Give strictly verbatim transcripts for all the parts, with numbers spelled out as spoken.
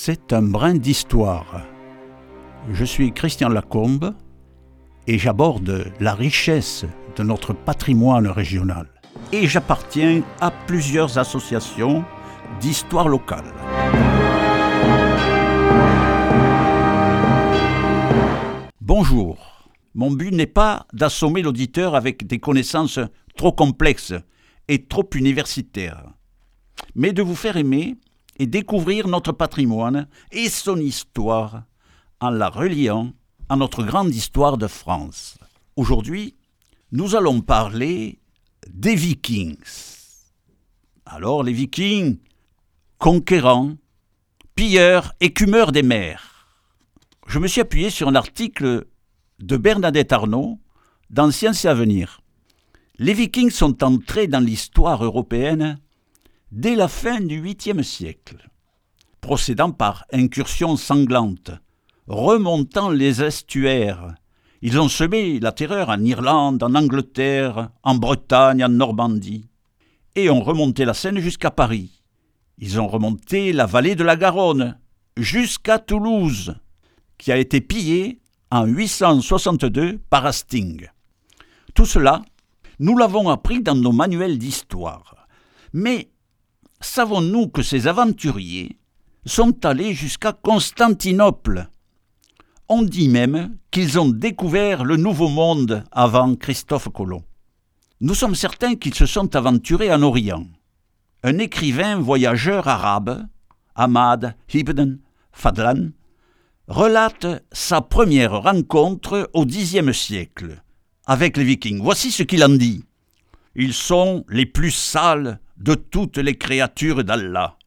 C'est un brin d'histoire. Je suis Christian Lacombe et j'aborde la richesse de notre patrimoine régional. Et j'appartiens à plusieurs associations d'histoire locale. Bonjour. Mon but n'est pas d'assommer l'auditeur avec des connaissances trop complexes et trop universitaires, mais de vous faire aimer et découvrir notre patrimoine et son histoire en la reliant à notre grande histoire de France. Aujourd'hui, nous allons parler des Vikings. Alors les Vikings, conquérants, pilleurs, écumeurs des mers. Je me suis appuyé sur un article de Bernadette Arnault dans Sciences et Avenir. Les Vikings sont entrés dans l'histoire européenne dès la fin du huitième siècle, procédant par incursions sanglantes, remontant les estuaires. Ils ont semé la terreur en Irlande, en Angleterre, en Bretagne, en Normandie, et ont remonté la Seine jusqu'à Paris. Ils ont remonté la vallée de la Garonne jusqu'à Toulouse, qui a été pillée en huit cent soixante-deux par Hastings. Tout cela, nous l'avons appris dans nos manuels d'histoire. Mais savons-nous que ces aventuriers sont allés jusqu'à Constantinople? On dit même qu'ils ont découvert le Nouveau Monde avant Christophe Colomb. Nous sommes certains qu'ils se sont aventurés en Orient. Un écrivain voyageur arabe, Ahmad ibn Fadlan, relate sa première rencontre au dixième siècle avec les Vikings. Voici ce qu'il en dit. Ils sont les plus sales de toutes les créatures d'Allah.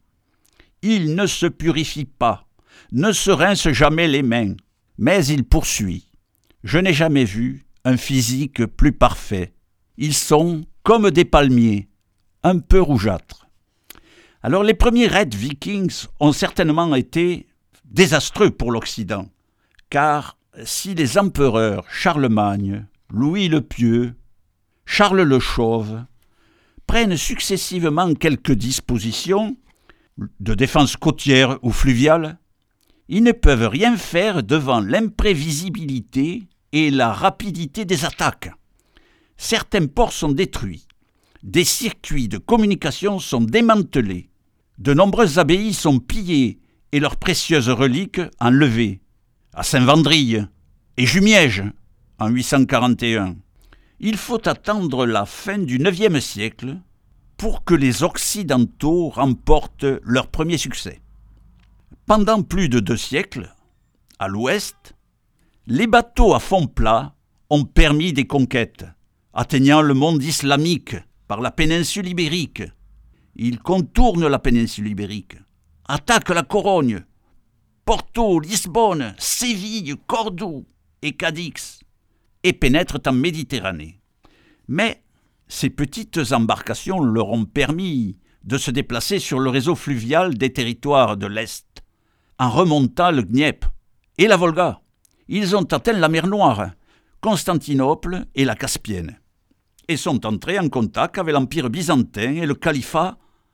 Ils ne se purifient pas, ne se rincent jamais les mains, mais il poursuit. Je n'ai jamais vu un physique plus parfait. Ils sont comme des palmiers, un peu rougeâtres. Alors les premiers raids vikings ont certainement été désastreux pour l'Occident, car si les empereurs Charlemagne, Louis le Pieux, Charles le Chauve prennent successivement quelques dispositions de défense côtière ou fluviale, ils ne peuvent rien faire devant l'imprévisibilité et la rapidité des attaques. Certains ports sont détruits, des circuits de communication sont démantelés, de nombreuses abbayes sont pillées et leurs précieuses reliques enlevées, à Saint-Vendrille et Jumièges en huit cent quarante et un. Il faut attendre la fin du neuvième siècle pour que les Occidentaux remportent leur premier succès. Pendant plus de deux siècles, à l'ouest, les bateaux à fond plat ont permis des conquêtes, atteignant le monde islamique par la péninsule ibérique. Ils contournent la péninsule ibérique, attaquent la Corogne, Porto, Lisbonne, Séville, Cordoue et Cadix, et pénètrent en Méditerranée. Mais ces petites embarcations leur ont permis de se déplacer sur le réseau fluvial des territoires de l'Est, en remontant le Dniepr et la Volga. Ils ont atteint la mer Noire, Constantinople et la Caspienne, et sont entrés en contact avec l'Empire byzantin et le califat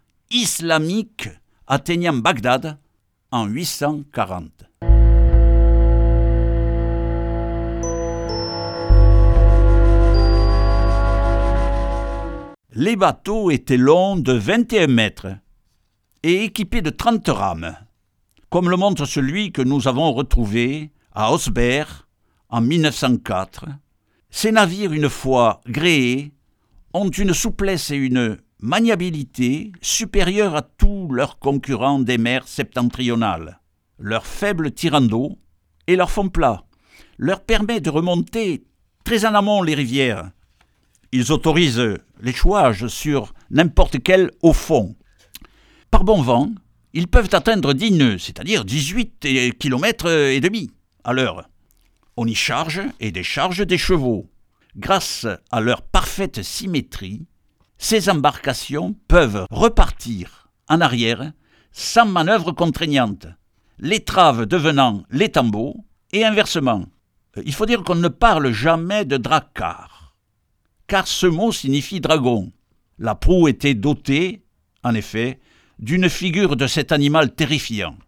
islamique atteignant Bagdad en huit cent quarante. Les bateaux étaient longs de vingt et un mètres et équipés de trente rames, comme le montre celui que nous avons retrouvé à Osberg en mille neuf cent quatre. Ces navires, une fois gréés, ont une souplesse et une maniabilité supérieures à tous leurs concurrents des mers septentrionales. Leur faible tirant d'eau et leur fond plat leur permet de remonter très en amont les rivières. Ils autorisent l'échouage sur n'importe quel haut fond. Par bon vent, ils peuvent atteindre dix nœuds, c'est-à-dire dix-huit kilomètres et demi à l'heure. On y charge et décharge des chevaux. Grâce à leur parfaite symétrie, ces embarcations peuvent repartir en arrière sans manœuvre contraignante, l'étrave devenant l'étambot et inversement. Il faut dire qu'on ne parle jamais de drakkar, car ce mot signifie dragon. La proue était dotée, en effet, d'une figure de cet animal terrifiant.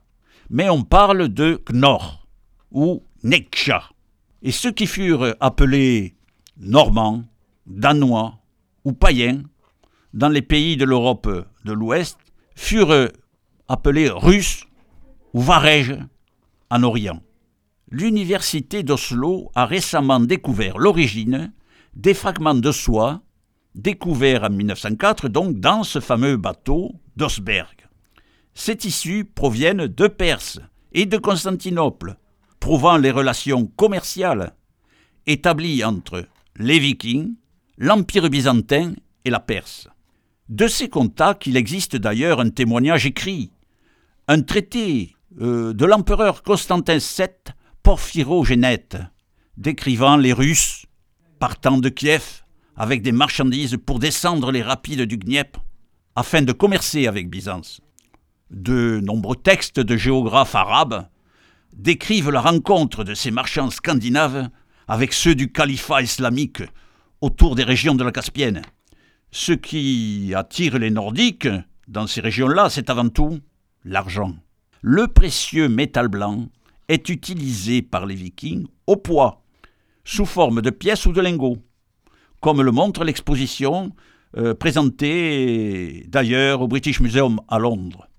mais on parle de Knorr ou Necksha. Et ceux qui furent appelés Normands, Danois ou païens dans les pays de l'Europe de l'Ouest furent appelés Russes ou Varèges en Orient. L'université d'Oslo a récemment découvert l'origine des fragments de soie découverts en mille neuf cent quatre donc dans ce fameux bateau d'Osberg. Ces tissus proviennent de Perse et de Constantinople, prouvant les relations commerciales établies entre les Vikings, l'Empire byzantin et la Perse. De ces contacts, il existe d'ailleurs un témoignage écrit, un traité euh, de l'empereur Constantin sept Porphyrogénète, décrivant les Russes partant de Kiev avec des marchandises pour descendre les rapides du Dniepr afin de commercer avec Byzance. De nombreux textes de géographes arabes décrivent la rencontre de ces marchands scandinaves avec ceux du califat islamique autour des régions de la Caspienne. Ce qui attire les Nordiques dans ces régions-là, c'est avant tout l'argent. Le précieux métal blanc est utilisé par les Vikings au poids, sous forme de pièces ou de lingots, comme le montre l'exposition euh, présentée d'ailleurs au British Museum à Londres.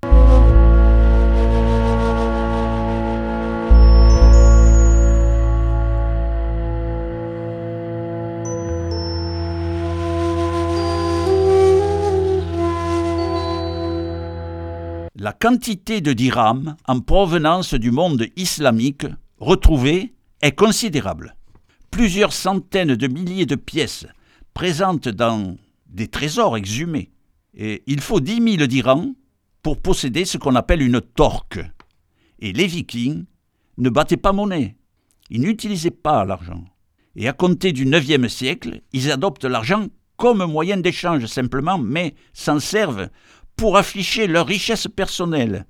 La quantité de dirhams en provenance du monde islamique retrouvée est considérable. Plusieurs centaines de milliers de pièces présentes dans des trésors exhumés. Et il faut dix mille dirhams pour posséder ce qu'on appelle une torque. Et les Vikings ne battaient pas monnaie. Ils n'utilisaient pas l'argent. Et à compter du neuvième siècle, ils adoptent l'argent comme moyen d'échange simplement, mais s'en servent pour afficher leur richesse personnelle,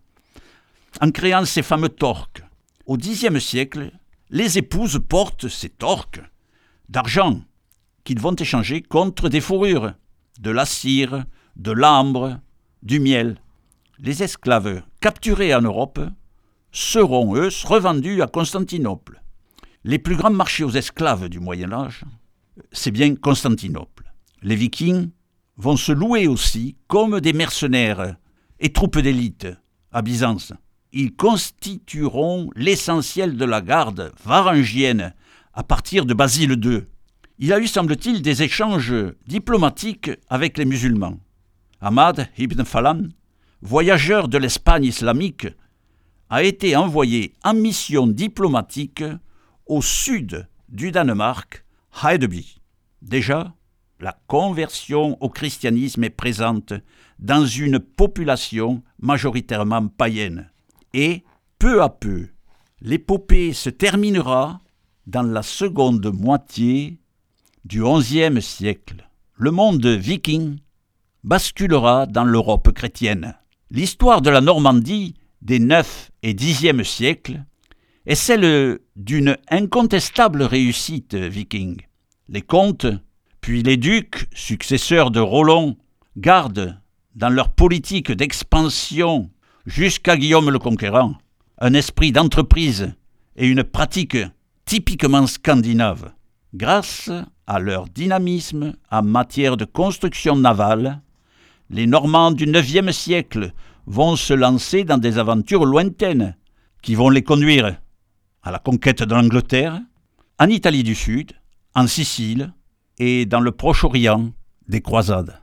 en créant ces fameux torques. Au dixième siècle, les épouses portent ces torques d'argent qu'ils vont échanger contre des fourrures, de la cire, de l'ambre, du miel. Les esclaves capturés en Europe seront, eux, revendus à Constantinople. Les plus grands marchés aux esclaves du Moyen-Âge, c'est bien Constantinople. Les Vikings vont se louer aussi comme des mercenaires et troupes d'élite à Byzance. Ils constitueront l'essentiel de la garde varangienne à partir de Basile deux. Il a eu, semble-t-il, des échanges diplomatiques avec les musulmans. Ahmad ibn Fallan, voyageur de l'Espagne islamique, a été envoyé en mission diplomatique au sud du Danemark, à Hedeby. Déjà, la conversion au christianisme est présente dans une population majoritairement païenne. Et, peu à peu, l'épopée se terminera dans la seconde moitié du onzième siècle. Le monde viking basculera dans l'Europe chrétienne. L'histoire de la Normandie des neuvième et dixième siècles est celle d'une incontestable réussite viking. Les comtes, puis les ducs, successeurs de Roland, gardent dans leur politique d'expansion jusqu'à Guillaume le Conquérant un esprit d'entreprise et une pratique typiquement scandinave. Grâce à leur dynamisme en matière de construction navale, les Normands du neuvième siècle vont se lancer dans des aventures lointaines qui vont les conduire à la conquête de l'Angleterre, en Italie du Sud, en Sicile et dans le Proche-Orient des croisades.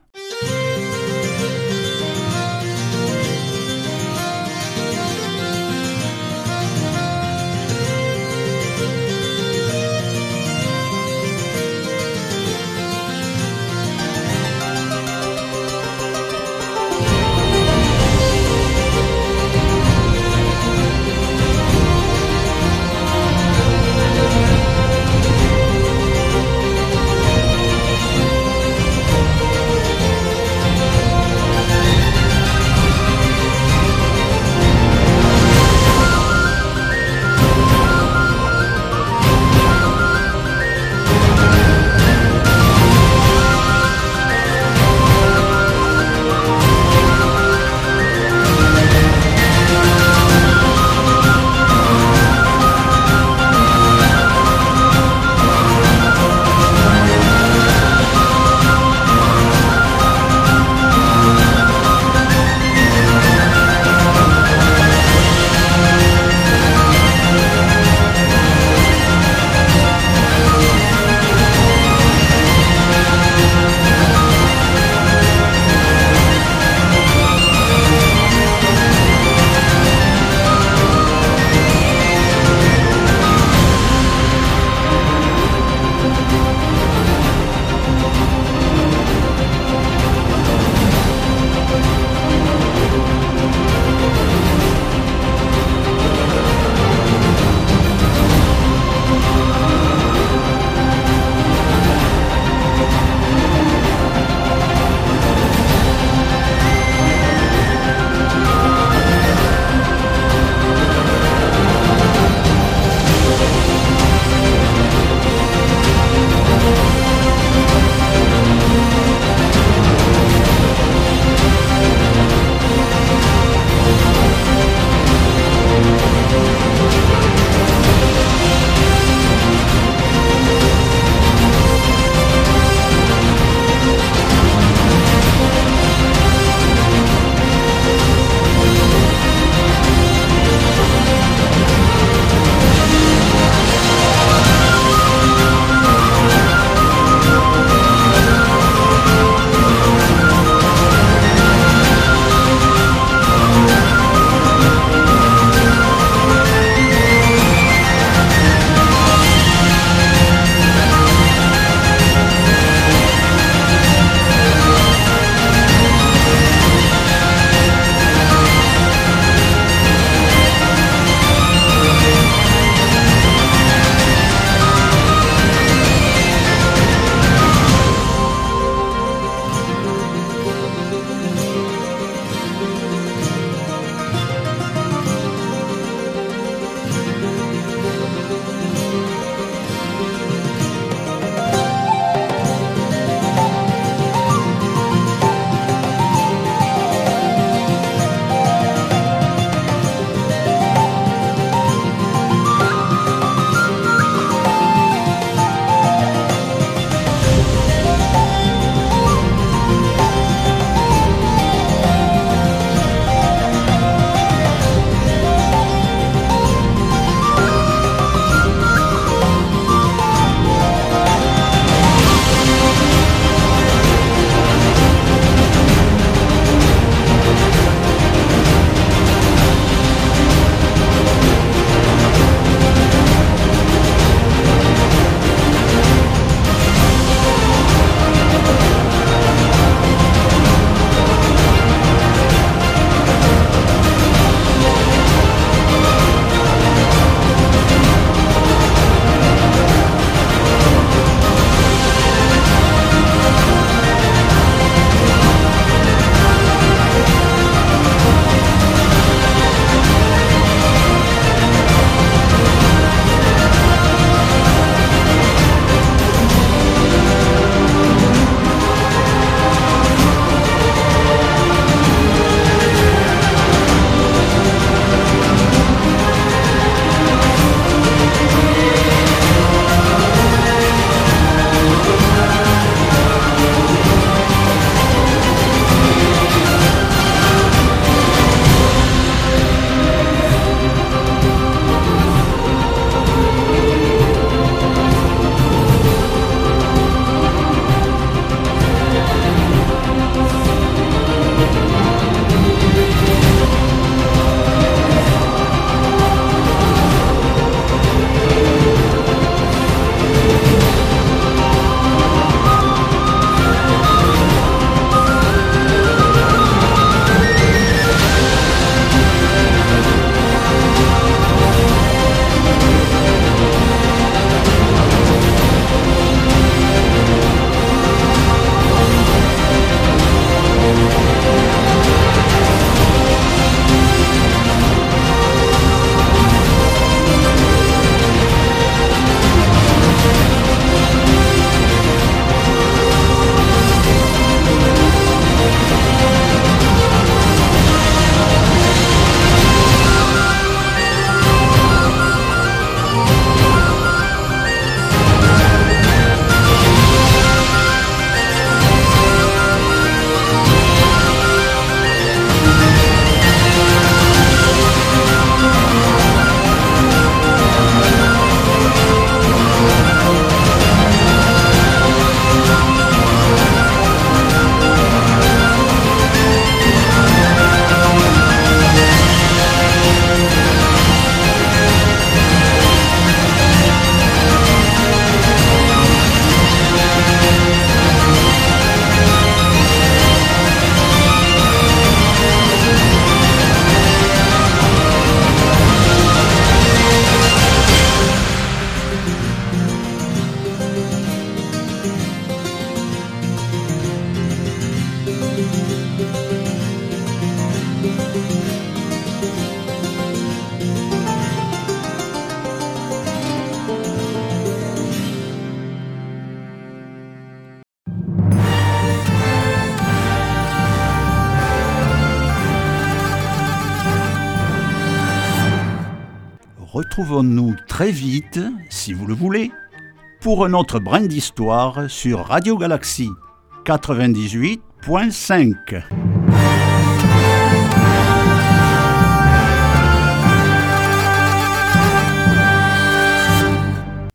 retrouvons-nous très vite, si vous le voulez, pour un autre brin d'histoire sur Radio Galaxie quatre-vingt-dix-huit point cinq.